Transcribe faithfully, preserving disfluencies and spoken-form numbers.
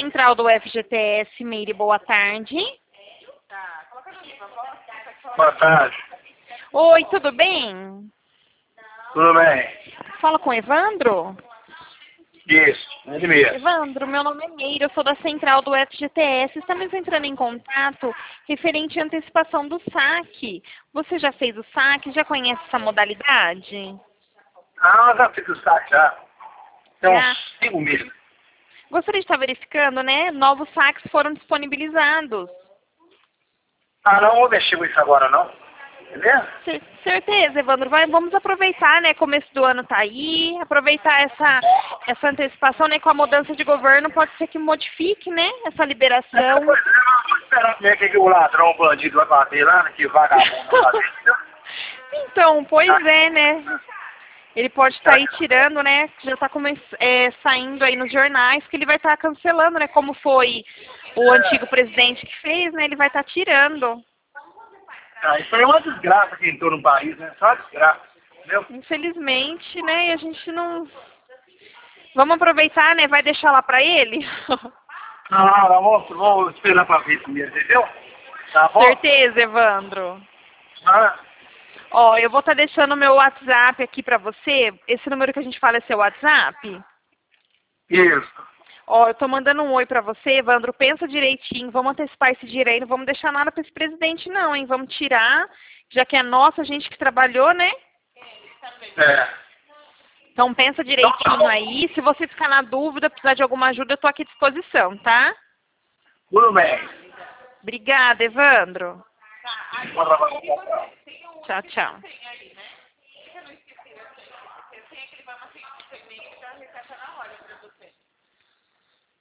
central do F G T S, Meire, boa tarde. Boa tarde. Oi, tudo bem? Tudo bem? Fala com o Evandro? Isso, ele mesmo. Evandro, meu nome é Meire, eu sou da central do F G T S. Estamos entrando em contato referente à antecipação do saque. Você já fez o saque? Já conhece essa modalidade? Ah, já fiz o saque já. Tem Já. uns cinco meses. Gostaria de estar verificando, né? Novos saques foram disponibilizados. Ah, não vou mexer com isso agora não. Beleza? C- certeza, Evandro. Vai, vamos aproveitar, né? Começo do ano tá aí, aproveitar essa, essa antecipação, né? Com a mudança de governo, pode ser que modifique, né? Essa liberação. Pois é, eu vou esperar ver que o ladrão, o bandido vai bater lá, né, que vagabundo vai bater. Então, pois é, né? Ele pode estar aí tirando, né? Já está é, saindo aí nos jornais que ele vai estar cancelando, né? Como foi o antigo presidente que fez, né? Ele vai estar tirando. Ah, isso aí é uma desgraça que entrou no país, né? Só uma desgraça, entendeu? Infelizmente, né? E a gente não... Vamos aproveitar, né? Vai deixar lá pra ele? Ah, vamos, vamos esperar pra ver isso mesmo, entendeu? Tá bom? Certeza, Evandro. Ah, Ó, eu vou estar deixando o meu WhatsApp aqui pra você. Esse número que a gente fala é seu WhatsApp? isso. Ó, eu tô mandando um oi pra você, Evandro. Pensa direitinho, vamos antecipar esse dinheiro aí, não vamos deixar nada pra esse presidente não, hein? Vamos tirar, já que é nossa, a gente que trabalhou, né? É. Então pensa direitinho aí. Se você ficar na dúvida, precisar de alguma ajuda, eu tô aqui à disposição, tá? Tudo bem. Obrigada, Evandro. Vou trabalhar. Tchau, tchau.